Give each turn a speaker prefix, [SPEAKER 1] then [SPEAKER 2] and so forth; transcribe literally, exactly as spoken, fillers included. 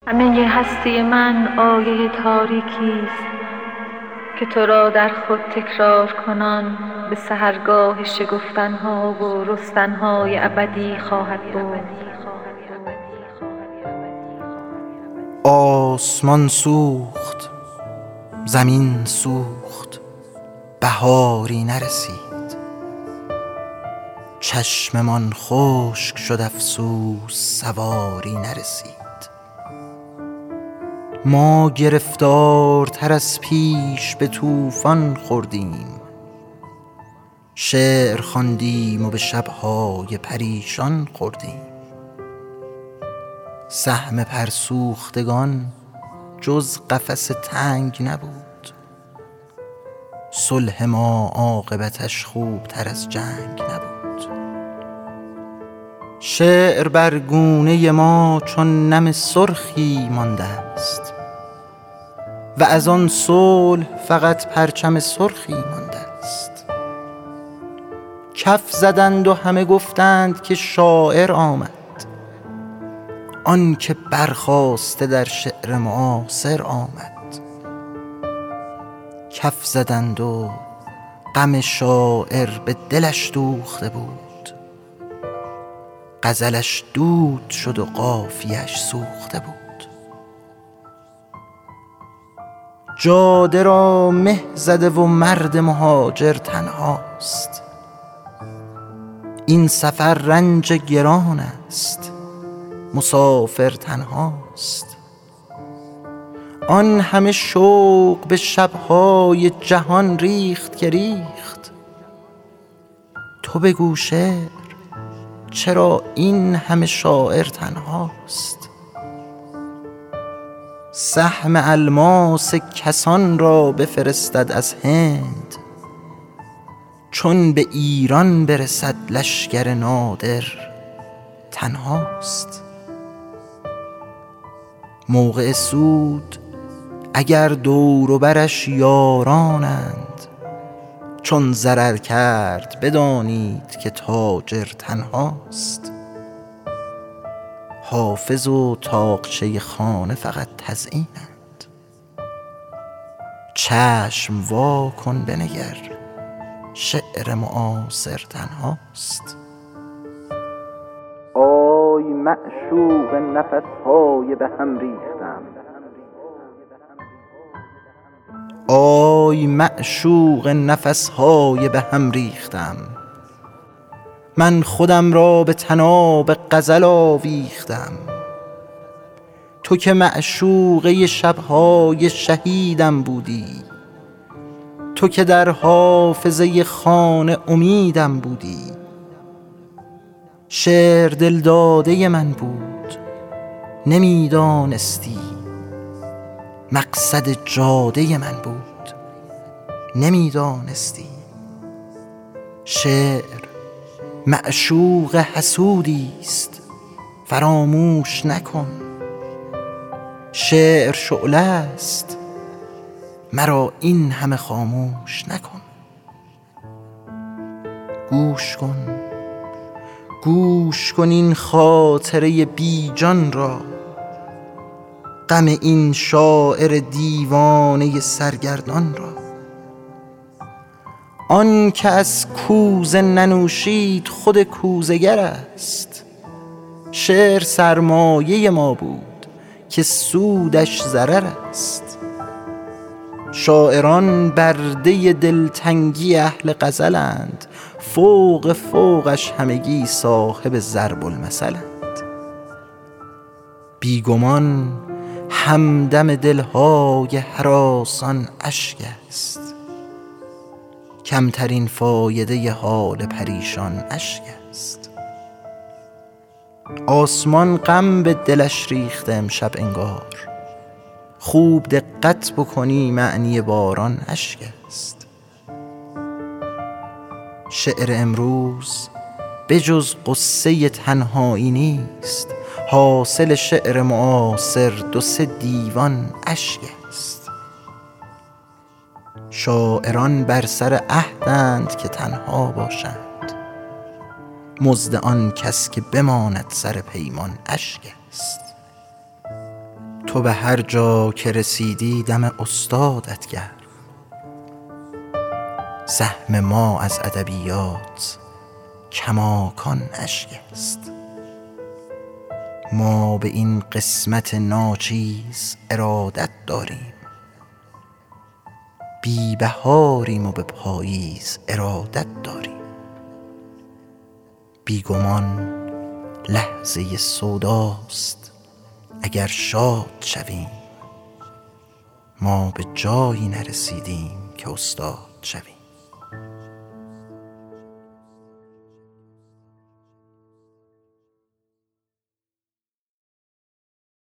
[SPEAKER 1] همه هستی من آیه تاریکی است که تو را در خود تکرار کنان به سحرگاه شگفتنها و رستنهای ابدی خواهد برد.
[SPEAKER 2] آسمان سوخت، زمین سوخت، بهاری نرسید. چشممان خشک شد افسوس سواری نرسید. ما گرفتارتر از پیش به طوفان خوردیم. شعر خواندیم و به شب‌های پریشان خوردیم. سهم پرسوختگان جز قفس تنگ نبود. صلح ما عاقبتش خوبتر از جنگ نبود. شعر بر گونه ما چون نم سرخی مانده است و از آن صلح فقط پرچم سرخی مانده است. کف زدند و همه گفتند که شاعر آمد، آن که برخاسته در شعر معاصر آمد. کف زدند و غم شاعر به دلش دوخته بود. غزلش دود شد و قافیه‌اش سوخته بود. جاده را مه زده و مرد مهاجر تنهاست. این سفر رنج گران است، مسافر تنهاست. آن همه شوق به شب‌های جهان ریخت که ریخت. تو بگو شعر چرا این همه شاعر تنهاست؟ سهم الماس کسان را بفرستد از هند، چون به ایران برسد لشکر نادر تنهاست. موقع سود اگر دور و برش یارانند، چون ضرر کرد بدانید که تاجر تنهاست. حافظ و طاقچه خانه فقط تزیینند. چشم وا کن بنگر شعر معاصر تنهاست. آی معشوق نفس‌های به هم ریختم، آی معشوق نفس‌های به هم ریختم. من خودم را به طناب غزل آویختم. تو که معشوقه شب‌های شهیدم بودی، تو که در حافظه خانه امیدم بودی. شعر دلداده من بود نمیدانستی، مقصد جاده من بود نمیدانستی. شعر معشوق حسودی است فراموش نکن. شعر شعله است مرا این همه خاموش نکن. گوش کن گوش کن این خاطره بی جان را، غم این شاعر دیوانه سرگردان را. آن که از کوزه ننوشید خود کوزه‌گر است. شعر سرمایه ما بود که سودش ضرر است. شاعران برده دلتنگی اهل غزلند، فوق فوقش همگی صاحب ضرب المثلند. بیگمان همدم دلهای هراسان اشک است، کمترین فایده حال پریشان اشک است. آسمان غم به دلش ریخته امشب انگار، خوب دقت بکنی معنی باران اشک است. شعر امروز بجز قصه تنهایی نیست، حاصل شعر معاصر دو سه دیوان اشک است. شاعران بر سر عهدند که تنها باشند، مزد آن کس که بماند سر پیمان اشک است. تو به هر جا که رسیدی دم استادت گرم. سهم ما از ادبیات کماکان اشک است. ما به این قسمت ناچیز ارادت داریم. بی بهاریم و به پاییز ارادت داریم. بیگمان لحظه سوداست اگر شاد شویم. ما به جایی نرسیدیم که استاد شویم.